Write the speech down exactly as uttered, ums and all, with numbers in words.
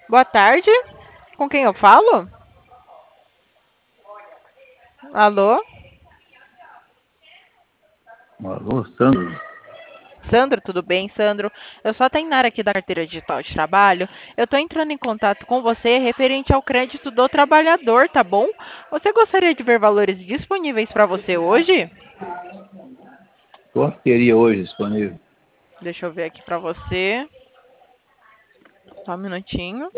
Boa tarde. Com quem eu falo? Alô? Alô, Sandro? Sandro, tudo bem, Sandro? Eu sou a Tainara aqui da carteira digital de trabalho. Eu estou entrando em contato com você referente ao crédito do trabalhador, tá bom? Você gostaria de ver valores disponíveis para você hoje? Quanto teria hoje disponível? Deixa eu ver aqui para você. Só um minutinho.